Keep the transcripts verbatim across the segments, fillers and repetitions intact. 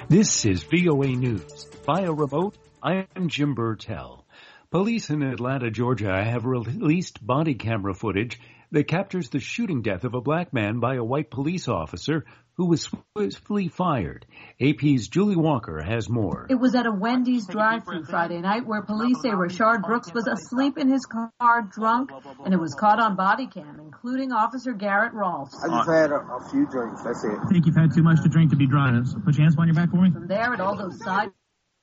This is V O A News. Via remote, I am Jim Burtell. Police in Atlanta, Georgia have released body camera footage that captures the shooting death of a black man by a white police officer who was swiftly fired. A P's Julie Walker has more. It was at a Wendy's drive-thru Friday night where police say Rashard Brooks was asleep in his car drunk, and it was caught on body cam, including Officer Garrett Rolfs. I just had a, a few drinks, that's it. I think you've had too much to drink to be drunk. So put your hands behind your back for me. From there, it all goes side.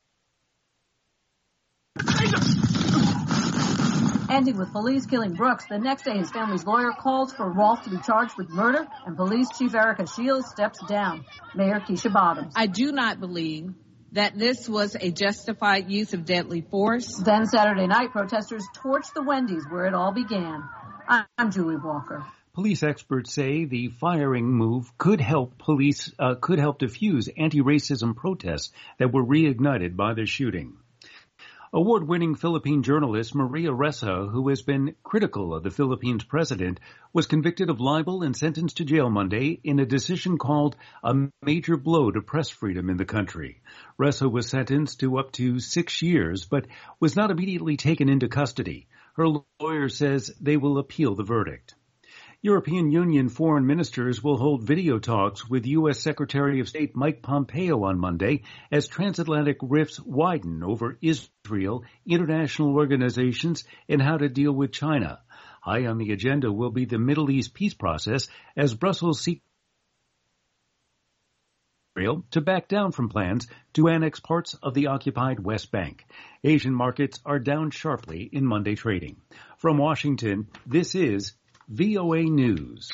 Ending with police killing Brooks. The next day, his family's lawyer calls for Rolfe to be charged with murder, and Police Chief Erica Shields steps down. Mayor Keisha Bottoms. I do not believe that this was a justified use of deadly force. Then Saturday night, protesters torched the Wendy's where it all began. I'm Julie Walker. Police experts say the firing move could help police, uh, could help diffuse anti-racism protests that were reignited by the shooting. Award-winning Philippine journalist Maria Ressa, who has been critical of the Philippines president, was convicted of libel and sentenced to jail Monday in a decision called a major blow to press freedom in the country. Ressa was sentenced to up to six years, but was not immediately taken into custody. Her lawyer says they will appeal the verdict. European Union foreign ministers will hold video talks with U S Secretary of State Mike Pompeo on Monday as transatlantic rifts widen over Israel, international organizations, and how to deal with China. High on the agenda will be the Middle East peace process as Brussels seeks Israel to back down from plans to annex parts of the occupied West Bank. Asian markets are down sharply in Monday trading. From Washington, this is V O A News.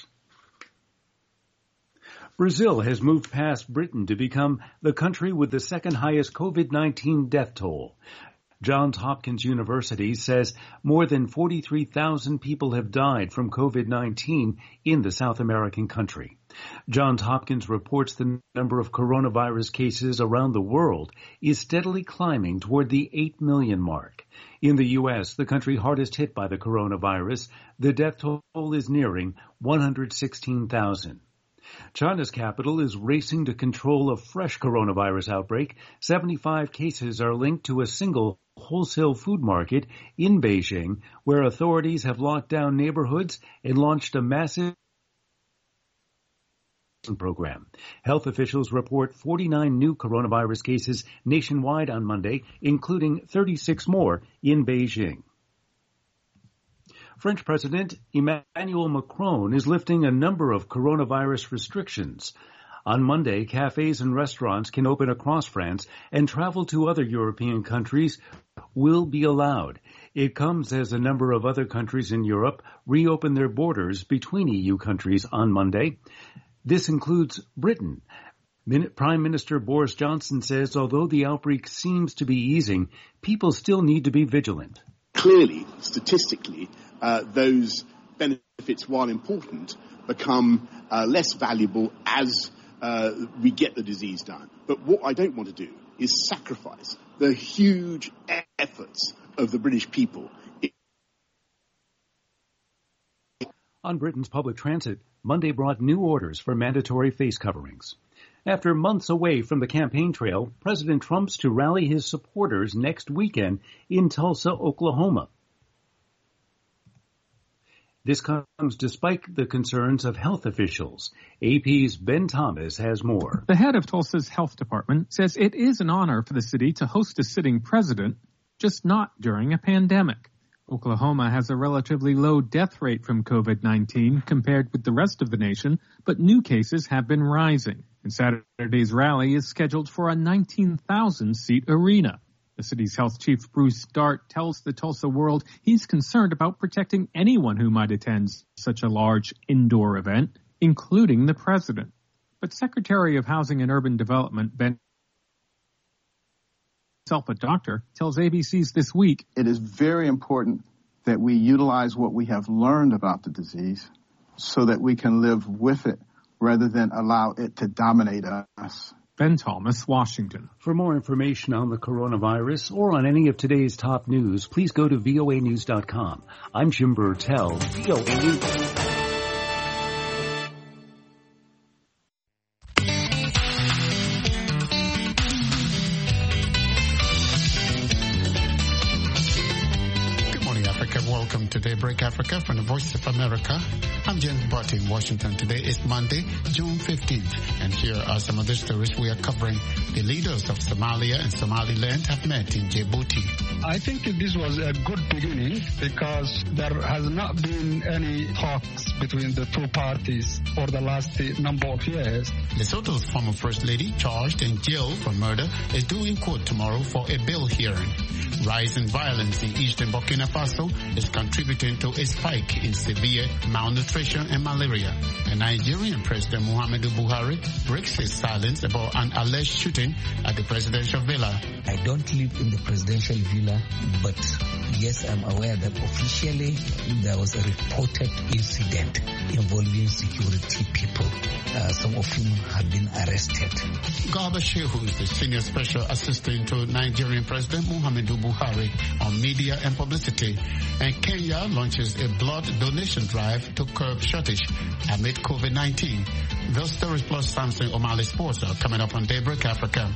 Brazil has moved past Britain to become the country with the second highest COVID nineteen death toll. Johns Hopkins University says more than forty-three thousand people have died from COVID nineteen in the South American country. Johns Hopkins reports the number of coronavirus cases around the world is steadily climbing toward the eight million mark. In the U S, the country hardest hit by the coronavirus, the death toll is nearing one hundred sixteen thousand. China's capital is racing to control a fresh coronavirus outbreak. seventy-five cases are linked to a single wholesale food market in Beijing, where authorities have locked down neighborhoods and launched a massive program. Health officials report forty-nine new coronavirus cases nationwide on Monday, including thirty-six more in Beijing. French President Emmanuel Macron is lifting a number of coronavirus restrictions. On Monday, cafes and restaurants can open across France, and travel to other European countries will be allowed. It comes as a number of other countries in Europe reopen their borders between E U countries on Monday. This includes Britain. Prime Minister Boris Johnson says although the outbreak seems to be easing, people still need to be vigilant. Clearly, statistically, uh, those benefits, while important, become uh, less valuable as uh, we get the disease down. But what I don't want to do is sacrifice the huge efforts of the British people. On Britain's public transit, Monday brought new orders for mandatory face coverings. After months away from the campaign trail, President Trump's to rally his supporters next weekend in Tulsa, Oklahoma. This comes despite the concerns of health officials. A P's Ben Thomas has more. The head of Tulsa's health department says it is an honor for the city to host a sitting president, just not during a pandemic. Oklahoma has a relatively low death rate from COVID nineteen compared with the rest of the nation, but new cases have been rising. And Saturday's rally is scheduled for a nineteen thousand seat arena. The city's health chief, Bruce Dart, tells the Tulsa World he's concerned about protecting anyone who might attend such a large indoor event, including the president. But Secretary of Housing and Urban Development, Ben himself a doctor, tells A B C's This Week, it is very important that we utilize what we have learned about the disease so that we can live with it rather than allow it to dominate us. Ben Thomas, Washington. For more information on the coronavirus or on any of today's top news, please go to V O A news dot com. I'm Jim Burtell, V O A News. Daybreak Africa from the Voice of America. I'm James Barty in Washington. Today is Monday, June fifteenth, and here are some of the stories we are covering. The leaders of Somalia and Somaliland have met in Djibouti. I think this was a good beginning because there has not been any talks between the two parties for the last number of years. Lesotho's former First Lady, charged and jailed for murder, is due in court tomorrow for a bail hearing. Rising violence in eastern Burkina Faso is contributing to a spike in severe malnutrition and malaria. And Nigerian President Muhammadu Buhari breaks his silence about an alleged shooting at the presidential villa. I don't live in the presidential villa, but yes, I'm aware that officially there was a reported incident involving security people. Uh, some of whom have been arrested. Garba Shehu is the senior special assistant to Nigerian President Muhammadu Buhari on media and publicity. And Kenya launches a blood donation drive to curb shortage amid COVID nineteen. Those stories plus Samson O'Malley Sports are coming up on Daybreak Africa.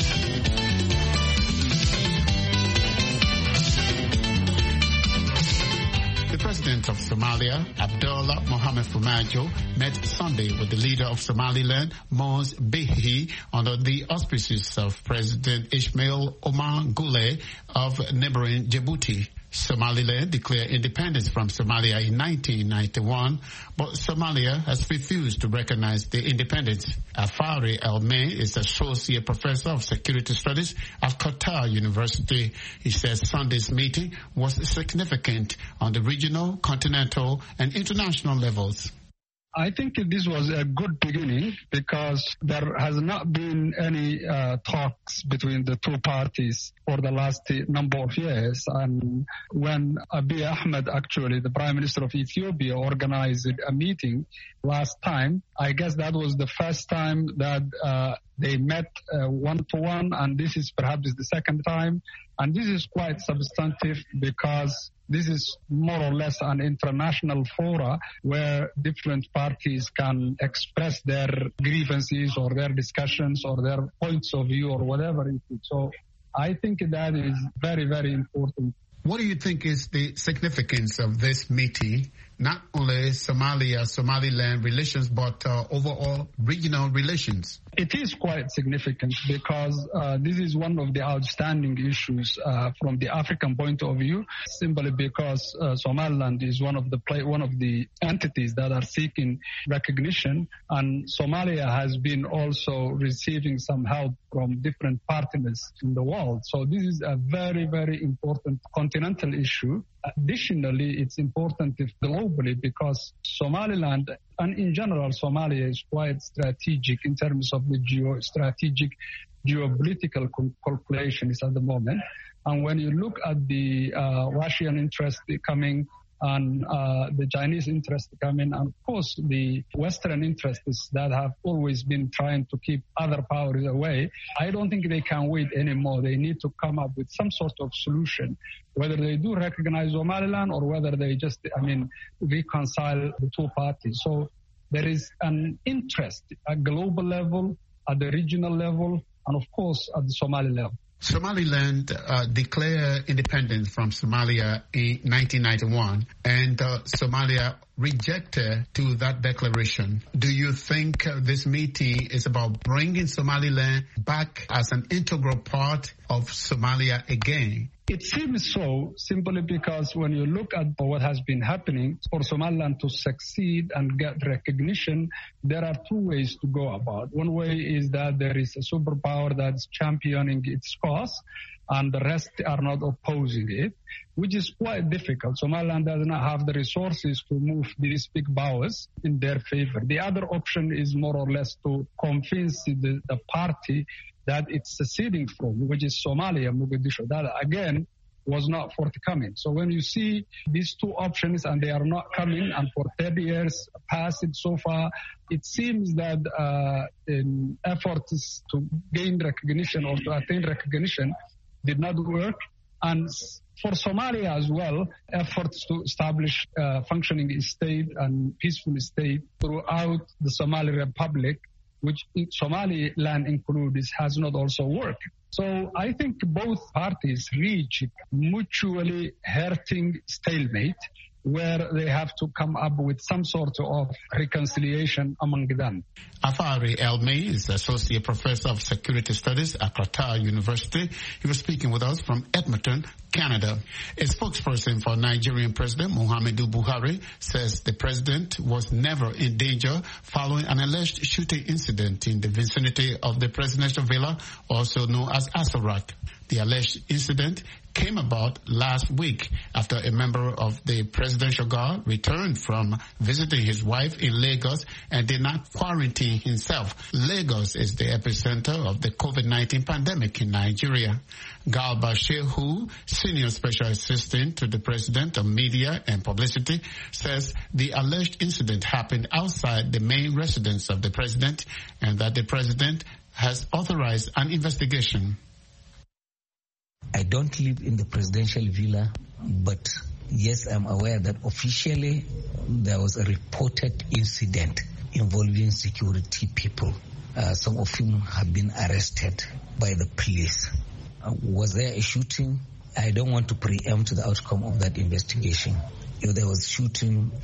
The president of Somalia, Abdullah Mohamed Farmajo, met Sunday with the leader of Somaliland, Mons Bihi, under the auspices of President Ismail Omar Guelleh of neighboring Djibouti. Somaliland declared independence from Somalia in nineteen ninety-one, but Somalia has refused to recognize the independence. Afari El-May is Associate Professor of Security Studies at Qatar University. He says Sunday's meeting was significant on the regional, continental, and international levels. I think this was a good beginning because there has not been any uh, talks between the two parties for the last number of years. And when Abiy Ahmed, actually the Prime Minister of Ethiopia, organized a meeting last time, I guess that was the first time that uh, they met uh, one-to-one, and this is perhaps the second time. And this is quite substantive because this is more or less an international fora where different parties can express their grievances or their discussions or their points of view or whatever it is. So I think that is very, very important. What do you think is the significance of this meeting, not only Somalia, Somaliland relations, but uh, overall regional relations? It is quite significant because uh, this is one of the outstanding issues uh, from the African point of view, simply because uh, Somaliland is one of the play, one of the entities that are seeking recognition, and Somalia has been also receiving some help from different partners in the world. So this is a very, very important continental issue. Additionally, it's important globally because Somaliland and in general Somalia is quite strategic in terms of the geo-strategic geopolitical calculations at the moment. And when you look at the uh, Russian interest coming and uh, the Chinese interest coming, and of course the Western interests that have always been trying to keep other powers away, I don't think they can wait anymore. They need to come up with some sort of solution, whether they do recognize Somaliland or whether they just, I mean, reconcile the two parties. So there is an interest at global level, at the regional level, and of course at the Somali level. Somaliland uh, declared independence from Somalia in nineteen ninety-one, and uh, Somalia rejected to that declaration. Do you think uh, this meeting is about bringing Somaliland back as an integral part of Somalia again? It seems so, simply because when you look at what has been happening, for Somaliland to succeed and get recognition, there are two ways to go about. One way is that there is a superpower that's championing its cause, and the rest are not opposing it, which is quite difficult. Somaliland does not have the resources to move these big powers in their favor. The other option is more or less to convince the, the party that it's seceding from, which is Somalia, Mogadishu. That, again, was not forthcoming. So when you see these two options and they are not coming, and for thirty years passed so far, it seems that uh, in efforts to gain recognition or to attain recognition did not work. And for Somalia as well, efforts to establish a functioning state and peaceful state throughout the Somali Republic, which Somaliland includes, has not also worked. So I think both parties reach mutually hurting stalemate, where they have to come up with some sort of reconciliation among them. Afari Elmi is Associate Professor of Security Studies at Qatar University. He was speaking with us from Edmonton, Canada. A spokesperson for Nigerian President Muhammadu Buhari says the president was never in danger following an alleged shooting incident in the vicinity of the presidential villa, also known as Asarak. The alleged incident came about last week after a member of the Presidential Guard returned from visiting his wife in Lagos and did not quarantine himself. Lagos is the epicenter of the COVID nineteen pandemic in Nigeria. Garba Shehu, Senior Special Assistant to the President of Media and Publicity, says the alleged incident happened outside the main residence of the President and that the President has authorized an investigation. I don't live in the presidential villa, but yes, I'm aware that officially there was a reported incident involving security people, uh, some of whom have been arrested by the police. Uh, was there a shooting? I don't want to preempt the outcome of that investigation. If there was shooting,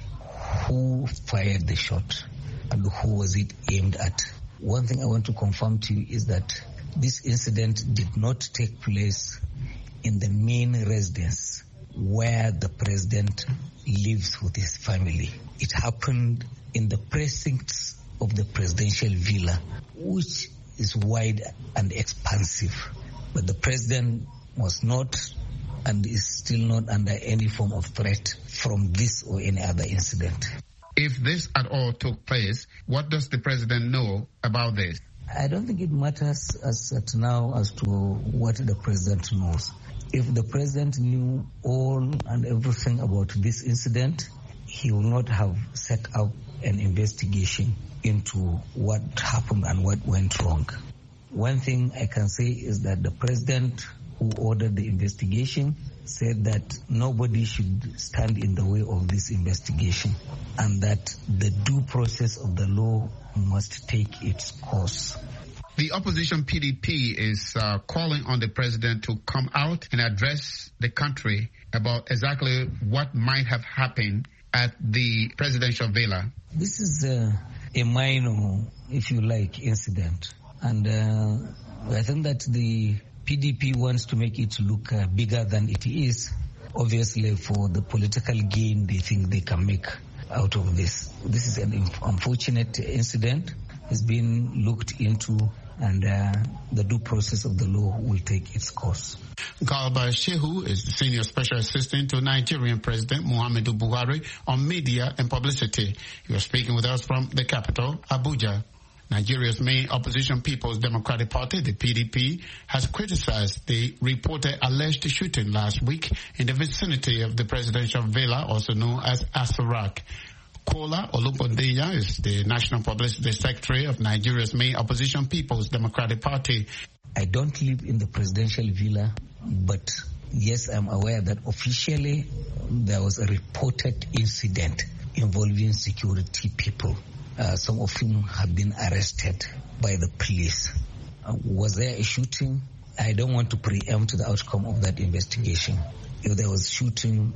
who fired the shot and who was it aimed at? One thing I want to confirm to you is that this incident did not take place in the main residence where the president lives with his family. It happened in the precincts of the presidential villa, which is wide and expansive. But the president was not and is still not under any form of threat from this or any other incident. If this at all took place, what does the president know about this? I don't think it matters as at now as to what the president knows. If the president knew all and everything about this incident, he would not have set up an investigation into what happened and what went wrong. One thing I can say is that the president who ordered the investigation said that nobody should stand in the way of this investigation and that the due process of the law must take its course. The opposition P D P is uh, calling on the president to come out and address the country about exactly what might have happened at the presidential villa. This is uh, a minor, if you like, incident. And uh, I think that the P D P wants to make it look uh, bigger than it is. Obviously, for the political gain they think they can make out of this. This is an unfortunate incident. It's been looked into, and uh, the due process of the law will take its course. Garba Shehu is the Senior Special Assistant to Nigerian President Muhammadu Buhari on media and publicity. He was speaking with us from the capital, Abuja. Nigeria's main opposition People's Democratic Party, the P D P, has criticized the reported alleged shooting last week in the vicinity of the presidential villa, also known as Asarak. Kola Olubondeya is the National Publicity Secretary of Nigeria's main opposition People's Democratic Party. I don't live in the presidential villa, but yes, I'm aware that officially there was a reported incident involving security people, uh, some of whom have been arrested by the police. Uh, was there a shooting? I don't want to preempt the outcome of that investigation. If there was shooting,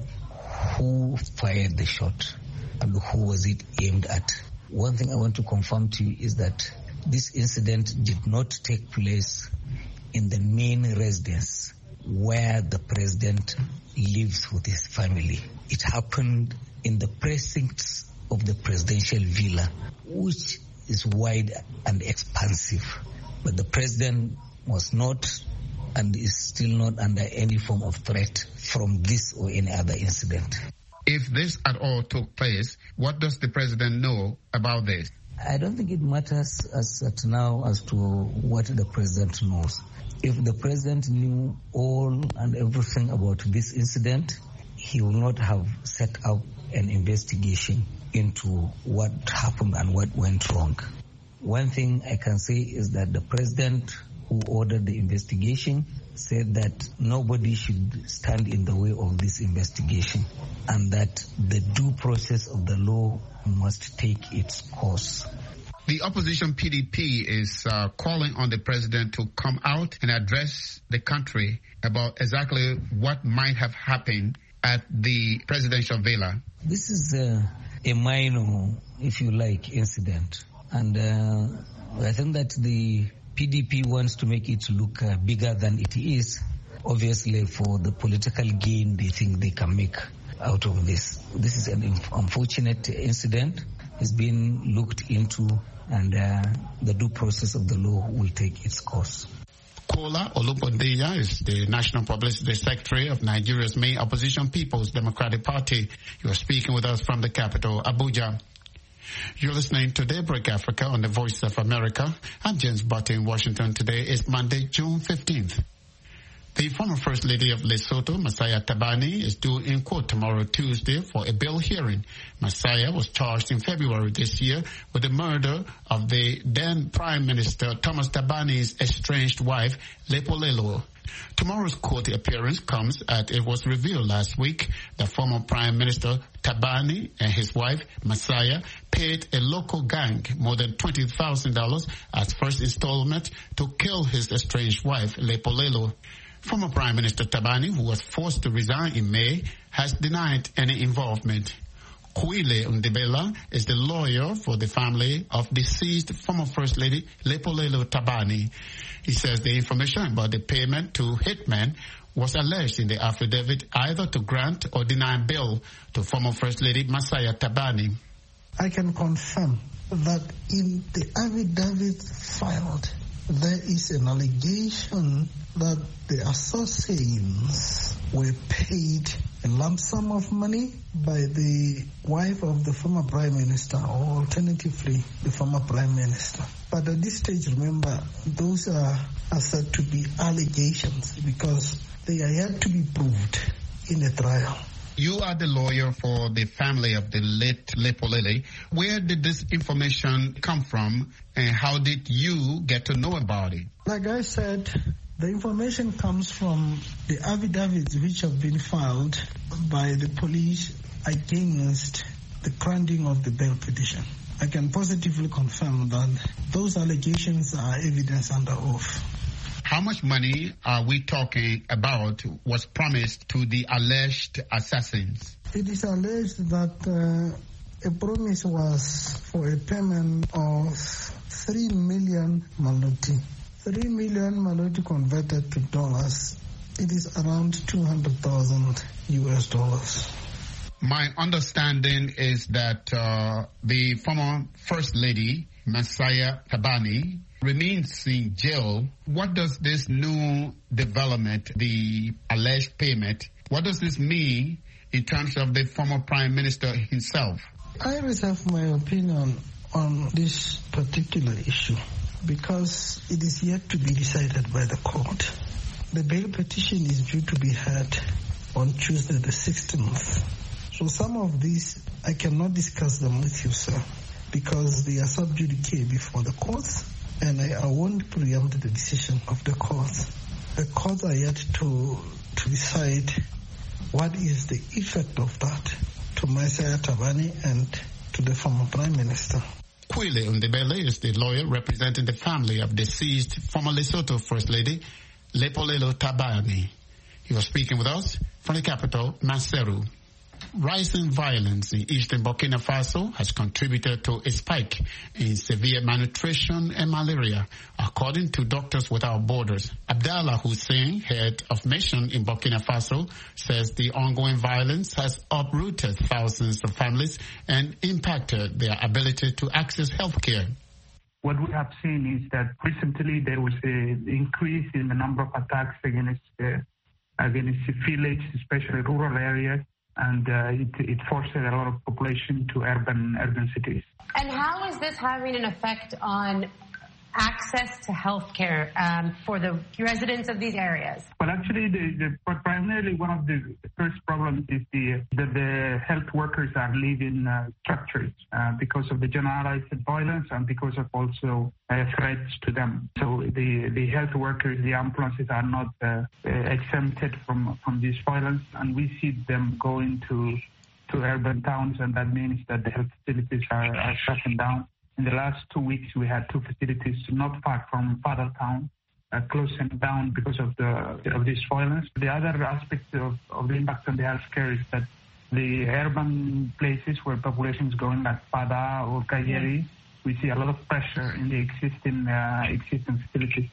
who fired the shot and who was it aimed at? One thing I want to confirm to you is that this incident did not take place in the main residence where the president lives with his family. It happened in the precincts of the presidential villa, which is wide and expansive. But the president was not and is still not under any form of threat from this or any other incident. If this at all took place, what does the president know about this? I don't think it matters as at now as to what the president knows. If the president knew all and everything about this incident, he will not have set up an investigation into what happened and what went wrong. One thing I can say is that the president who ordered the investigation said that nobody should stand in the way of this investigation and that the due process of the law must take its course. The opposition P D P is uh, calling on the president to come out and address the country about exactly what might have happened at the presidential villa? This is uh, a minor, if you like, incident. And uh, I think that the P D P wants to make it look uh, bigger than it is. Obviously, for the political gain they think they can make out of this. This is an unfortunate incident. It's been looked into, and uh, the due process of the law will take its course. Kola Olugbondiya is the National Publicity Secretary of Nigeria's main opposition People's Democratic Party. You are speaking with us from the capital, Abuja. You're listening to Daybreak Africa on the Voice of America. I'm James Butte in Washington. Today is Monday, June fifteenth. The former First Lady of Lesotho, Masaya Tabani, is due in court tomorrow, Tuesday, for a bail hearing. Masaya was charged in February this year with the murder of the then Prime Minister Thomas Tabani's estranged wife, Lepolelo. Tomorrow's court appearance comes as it was revealed last week that former Prime Minister Tabani and his wife, Masaya, paid a local gang more than twenty thousand dollars as first installment to kill his estranged wife, Lepolelo. Former Prime Minister Tabani, who was forced to resign in May, has denied any involvement. Kwile Ndebela is the lawyer for the family of deceased former First Lady Lepolelo Tabani. He says the information about the payment to hitmen was alleged in the affidavit either to grant or deny bail to former First Lady Masaya Tabani. I can confirm that in the affidavit filed, there is an allegation that the assassins were paid a lump sum of money by the wife of the former Prime Minister, or alternatively, the former Prime Minister. But at this stage, remember, those are, are said to be allegations because they are yet to be proved in a trial. You are the lawyer for the family of the late Lepolele. Where did this information come from, and how did you get to know about it? Like I said, the information comes from the affidavits which have been filed by the police against the granting of the bail petition. I can positively confirm that those allegations are evidence under oath. How much money are we talking about was promised to the alleged assassins? It is alleged that uh, a promise was for a payment of three million maloti. three million maloti converted to dollars, it is around two hundred thousand U S dollars. My understanding is that uh, the former First Lady, Masaya Tabani, remains in jail. What does this new development, the alleged payment, what does this mean in terms of the former Prime Minister himself? I reserve my opinion on this particular issue because it is yet to be decided by the court. The bail petition is due to be heard on Tuesday the sixteenth. So some of these, I cannot discuss them with you, sir, because they are sub judice before the courts, and I, I won't preempt the decision of the courts. The courts are yet to to decide what is the effect of that to Masaya Tabani and to the former Prime Minister. Kwile Ndebele is the lawyer representing the family of deceased former Lesotho First Lady Lepolelo Tabani. He was speaking with us from the capital, Maseru. Rising violence in eastern Burkina Faso has contributed to a spike in severe malnutrition and malaria, according to Doctors Without Borders. Abdallah Hussein, head of mission in Burkina Faso, says the ongoing violence has uprooted thousands of families and impacted their ability to access health care. What we have seen is that recently there was an increase in the number of attacks against uh, against villages, especially rural areas, and uh, it, it forced a lot of population to urban urban cities. And how is this having an effect on access to health care um, for the residents of these areas? Well, actually, the, the, primarily one of the first problems is the that the health workers are leaving uh, structures uh, because of the generalized violence and because of also uh, threats to them. So the, the health workers, the ambulances are not uh, uh, exempted from, from this violence, and we see them going to to urban towns, and that means that the health facilities are, are shutting down. In the last two weeks, we had two facilities not far from Fadal town, uh, closing down because of the of this violence. The other aspect of, of the impact on the healthcare is that the urban places where population is growing, like Pada or Kayeri, we see a lot of pressure in the existing uh, existing facilities.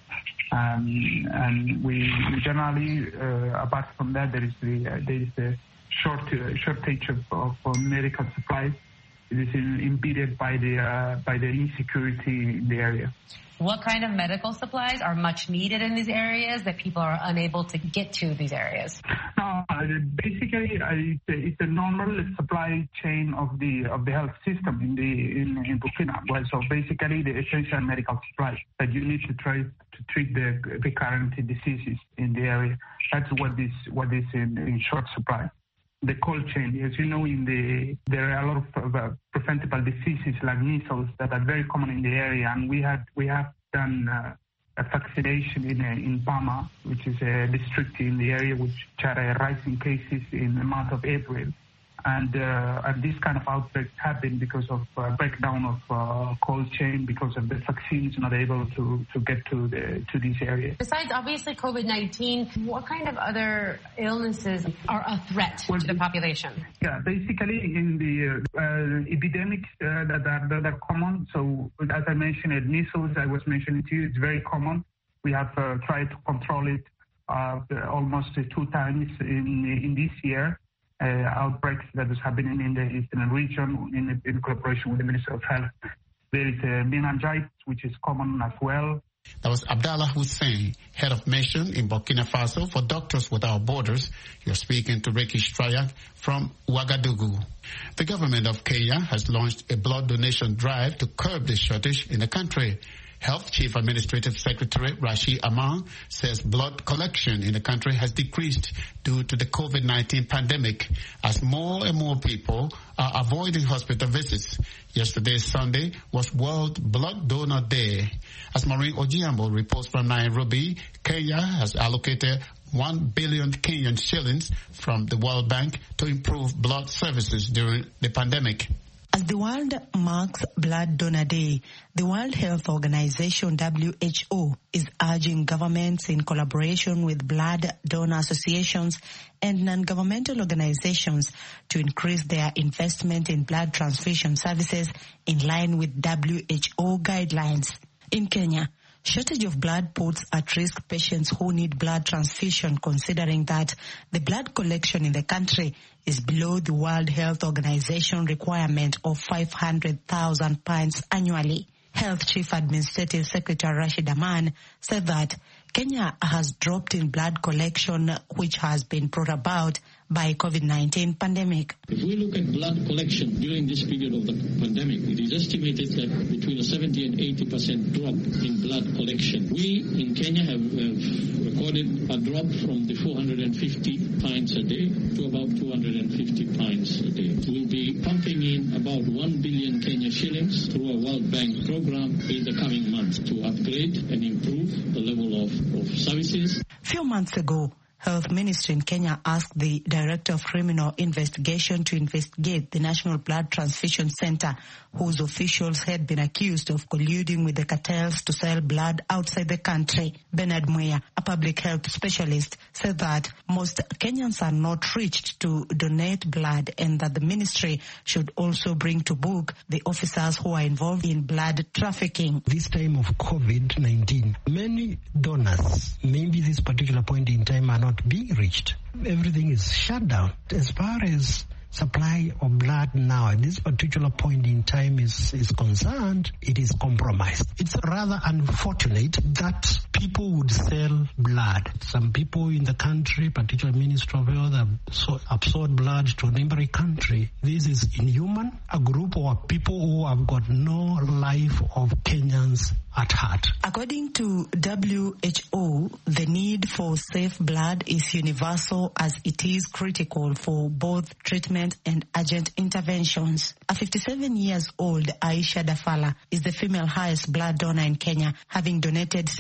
Um, and we generally, uh, apart from that, there is the uh, there is the short uh, shortage of, of, of medical supplies. It is in, impeded by the uh, by the insecurity in the area. What kind of medical supplies are much needed in these areas that people are unable to get to these areas? No, uh, basically, uh, it's, a, it's a normal supply chain of the of the health system in the in, in Burkina. Well, so basically, the essential medical supplies that you need to try to treat the recurrent diseases in the area. That's what is what is in, in short supply. The cold chain, as you know, in the there are a lot of uh, preventable diseases like measles that are very common in the area, and we had we have done uh, a vaccination in uh, in Pama, which is a district in the area which had a rising cases in the month of April, and uh, and this kind of outbreaks happen because of uh, breakdown of uh, cold chain because of the vaccines not able to, to get to the to these areas. Besides, obviously, COVID nineteen, what kind of other illnesses are a threat well, to the population? Yeah, basically in the uh, epidemics uh, that, are, that are common. So as I mentioned, measles, I was mentioning to you, it's very common. We have uh, tried to control it uh, almost two times in in this year. Uh, outbreaks that is happening in the eastern region in, in cooperation with the Ministry of Health. There is uh, meningitis, which is common as well. That was Abdallah Hussein, head of mission in Burkina Faso for Doctors Without Borders. You're speaking to Ricky Strayak from Ouagadougou. The government of Kenya has launched a blood donation drive to curb the shortage in the country. Health Chief Administrative Secretary Rashid Aman says blood collection in the country has decreased due to the COVID nineteen pandemic as more and more people are avoiding hospital visits. Yesterday, Sunday, was World Blood Donor Day. As Maureen Ojiambo reports from Nairobi, Kenya has allocated one billion Kenyan shillings from the World Bank to improve blood services during the pandemic. As the world marks Blood Donor Day, the World Health Organization, W H O, is urging governments in collaboration with blood donor associations and non-governmental organizations to increase their investment in blood transfusion services in line with W H O guidelines. In Kenya, shortage of blood puts at risk patients who need blood transfusion, considering that the blood collection in the country is below the World Health Organization requirement of five hundred thousand pints annually. Health Chief Administrative Secretary Rashid Aman said that Kenya has dropped in blood collection, which has been brought about by COVID nineteen pandemic. If we look at blood collection during this period of the pandemic, it is estimated that between a seventy and eighty percent drop in blood collection. We in Kenya have, have recorded a drop from the four hundred fifty pints a day to about two hundred fifty pints a day. We'll be pumping in about one billion Kenya shillings through a World Bank program in the coming months to upgrade and improve the level of, of services. Few months ago, Health Ministry in Kenya asked the Director of Criminal Investigation to investigate the National Blood Transfusion Center, whose officials had been accused of colluding with the cartels to sell blood outside the country. Bernard Muya, a public health specialist, said that most Kenyans are not reached to donate blood and that the ministry should also bring to book the officers who are involved in blood trafficking. This time of COVID nineteen, many donors, maybe this particular point in time, are not being reached. Everything is shut down. As far as supply of blood now at this particular point in time is, is concerned, it is compromised. It's rather unfortunate that people would sell blood. Some people in the country, particularly Ministry of Health, have absorbed blood to a neighboring country. This is inhuman. A group of people who have got no life of Kenyans at heart. According to W H O, the need for safe blood is universal as it is critical for both treatment and urgent interventions. A fifty-seven years old Aisha Dafala is the female highest blood donor in Kenya, having donated sixty-five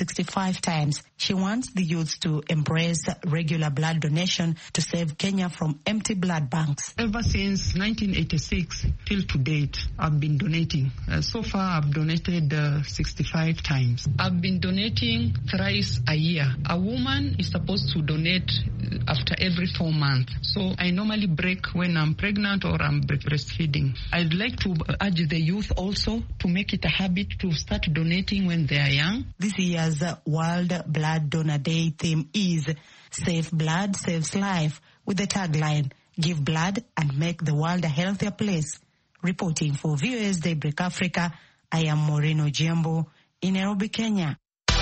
sixty-five times. She wants the youth to embrace regular blood donation to save Kenya from empty blood banks. Ever since nineteen eighty-six till to date, I've been donating. Uh, so far, I've donated uh, sixty-five times. I've been donating thrice a year. A woman is supposed to donate after every four months. So I normally break when I'm pregnant or I'm breastfeeding. I'd like to urge the youth also to make it a habit to start donating when they are young. This year's World Blood Donor Day theme is Save Blood Saves Life, with the tagline, Give Blood and Make the World a Healthier Place. Reporting for V O A's Daybreak Africa, I am Moreno Jiambo in Nairobi, Kenya.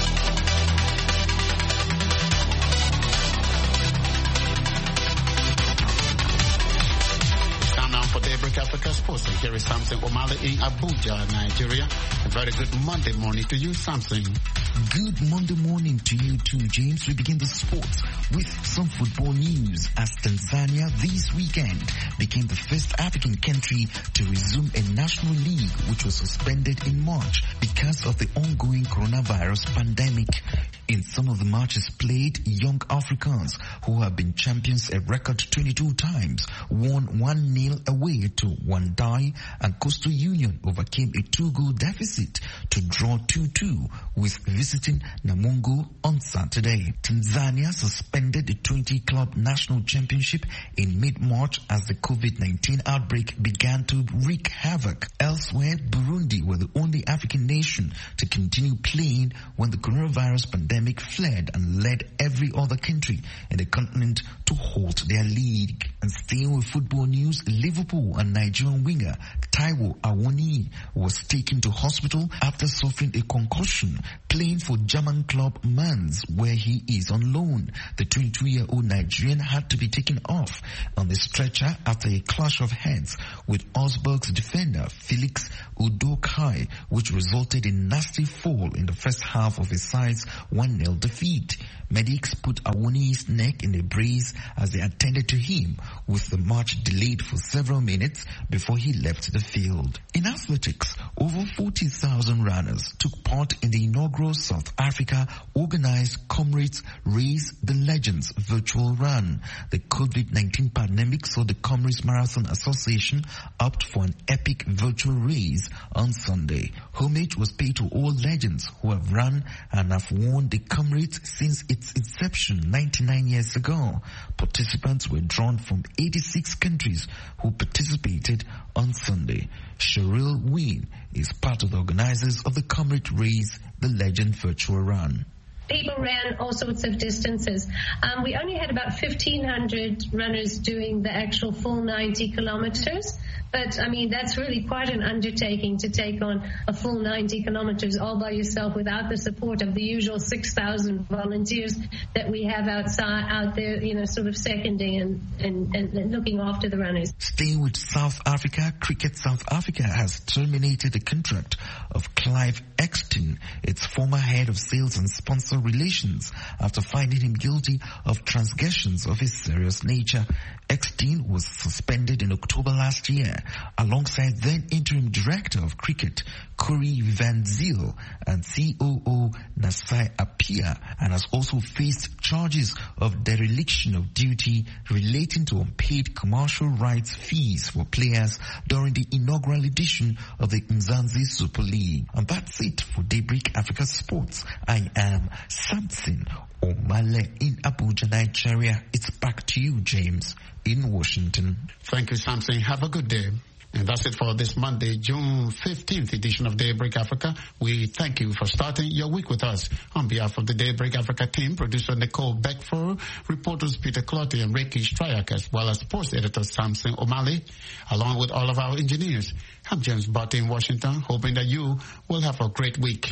Daybreak Africa Sports. And here is Samson Omale in Abuja, Nigeria. A very good Monday morning to you, Samson. Good Monday morning to you too, James. We begin the sports with some football news as Tanzania this weekend became the first African country to resume a national league which was suspended in March because of the ongoing coronavirus pandemic. In some of the matches played, young Africans who have been champions a record twenty-two times won one nil away to Wandai, and Coastal Union overcame a two-goal deficit to draw two two with visiting Namungo on Saturday. Tanzania suspended the twenty club national championship in mid-March as the COVID nineteen outbreak began to wreak havoc. Elsewhere, Burundi were the only African nation to continue playing when the coronavirus pandemic fled and led every other country in the continent to halt their league. And staying with football news, Liverpool and Nigerian winger Taiwo Awoniyi was taken to hospital after suffering a concussion playing for German club Mainz, where he is on loan. The twenty-two-year-old Nigerian had to be taken off on the stretcher after a clash of heads with Augsburg's defender Felix Udokai, which resulted in nasty fall in the first half of his side's one nil defeat. Medics put Awoniyi's neck in a brace as they attended to him, with the match delayed for several minutes before he left the field. In athletics, over forty thousand runners took part in the inaugural South Africa organized Comrades Race the Legends virtual run. The COVID nineteen pandemic saw the Comrades Marathon Association opt for an epic virtual race on Sunday. Homage was paid to all legends who have run and have won the Comrades since its inception ninety-nine years ago. Participants were drawn from eighty-six countries who participated on Sunday. Cheryl Wynne is part of the organizers of the Comrade Race the Legend virtual run. People ran all sorts of distances. Um, we only had about fifteen hundred runners doing the actual full ninety kilometers. But, I mean, that's really quite an undertaking to take on a full ninety kilometers all by yourself without the support of the usual six thousand volunteers that we have outside, out there, you know, sort of seconding and, and, and looking after the runners. Staying with South Africa, Cricket South Africa has terminated the contract of Clive Exton, its former head of sales and sponsor relations, after finding him guilty of transgressions of a serious nature. Exton was suspended in October last year alongside then interim director of cricket Corey Van Zyl and C O O Nasai Appiah, and has also faced charges of dereliction of duty relating to unpaid commercial rights fees for players during the inaugural edition of the Mzansi Super League. And that's it for Daybreak Africa Sports. I am Samson Omale in Abuja, Nigeria. It's back to you, James, in Washington. Thank you, Samson. Have a good day. And that's it for this Monday, June fifteenth edition of Daybreak Africa. We thank you for starting your week with us. On behalf of the Daybreak Africa team, producer Nicole Beckford, reporters Peter Clotty and Ricky Stryak, as well as sports editor Samson Omale, along with all of our engineers. I'm James Butt in Washington, hoping that you will have a great week.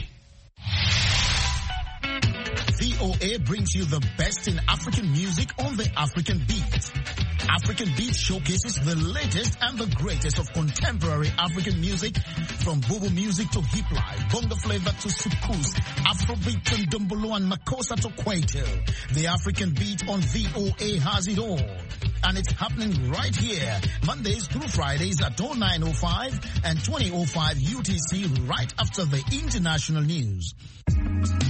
V O A brings you the best in African music on the African Beat. African Beat showcases the latest and the greatest of contemporary African music, from Bobo music to hip life, bongo flavor to soukous, Afrobeat and Dumbolo and Makossa to Kwaito. The African Beat on V O A has it all. And it's happening right here, Mondays through Fridays at oh nine oh five and twenty oh five U T C, right after the international news.